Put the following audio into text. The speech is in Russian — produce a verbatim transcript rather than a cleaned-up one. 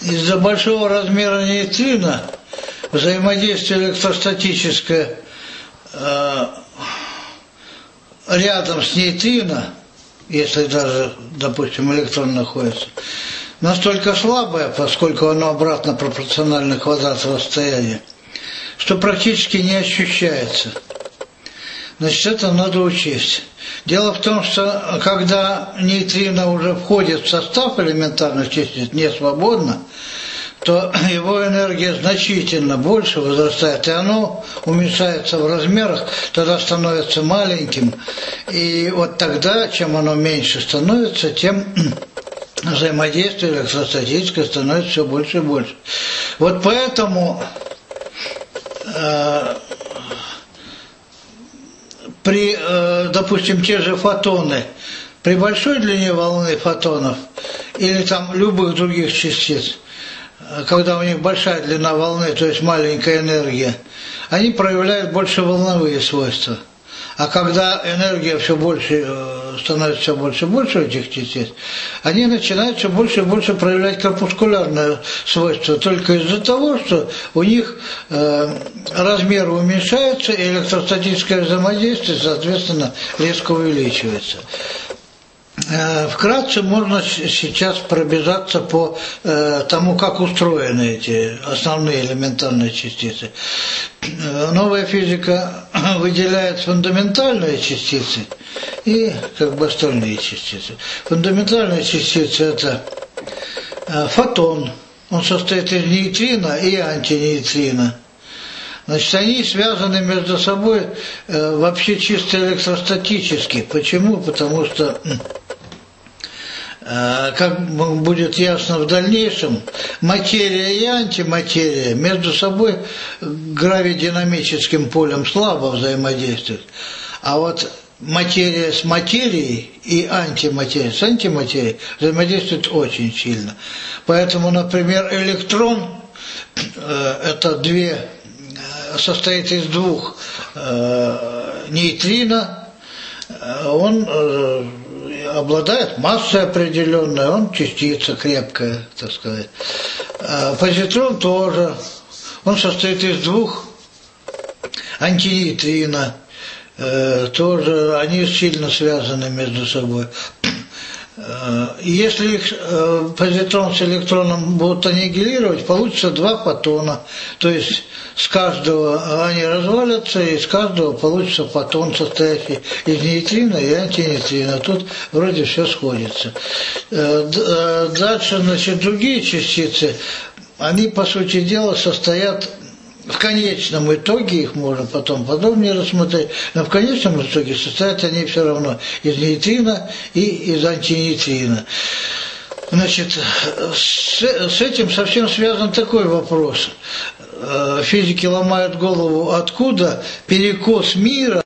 Из-за большого размера нейтрино взаимодействие электростатическое э, рядом с нейтрино, если даже, допустим, электрон находится, настолько слабое, поскольку оно обратно пропорционально квадрату расстояния, что практически не ощущается. Значит, это надо учесть. Дело в том, что когда нейтрино уже входит в состав элементарных частиц не свободно, то его энергия значительно больше возрастает, и оно уменьшается в размерах, тогда становится маленьким. И вот тогда, чем оно меньше становится, тем взаимодействие электростатическое становится все больше и больше. Вот поэтому э, при, э, допустим, те же фотоны, при большой длине волны фотонов или там любых других частиц, когда у них большая длина волны, то есть маленькая энергия, они проявляют больше волновые свойства. А когда энергия все больше, становится все больше и больше этих частиц, они начинают все больше и больше проявлять корпускулярное свойство, только из-за того, что у них э, размеры уменьшаются, и электростатическое взаимодействие, соответственно, резко увеличивается. Вкратце можно сейчас пробежаться по э, тому, как устроены эти основные элементарные частицы. Новая физика выделяет фундаментальные частицы и как бы остальные частицы. Фундаментальные частицы – это э, фотон, он состоит из нейтрино и антинейтрино. Значит, они связаны между собой э, вообще чисто электростатически. Почему? Потому что, э, как будет ясно в дальнейшем, материя и антиматерия между собой гравидинамическим полем слабо взаимодействуют. А вот материя с материей и антиматерия с антиматерией взаимодействуют очень сильно. Поэтому, например, электрон э, это две состоит из двух э, нейтрино, он э, обладает массой определенной, он частица крепкая, так сказать. А позитрон тоже, он состоит из двух антинейтрино, э, тоже они сильно связаны между собой. И если их, э, позитрон с электроном будут аннигилировать, получится два фотона. То есть с каждого они развалятся, и с каждого получится фотон, состоящий из нейтрино и антинейтрино. Тут вроде все сходится. Э, дальше, значит, другие частицы, они, по сути дела, состоят... В конечном итоге, их можно потом подробнее рассмотреть, но в конечном итоге состоят они все равно из нейтрино и из антинейтрино. Значит, с, с этим совсем связан такой вопрос. Физики ломают голову, откуда перекос мира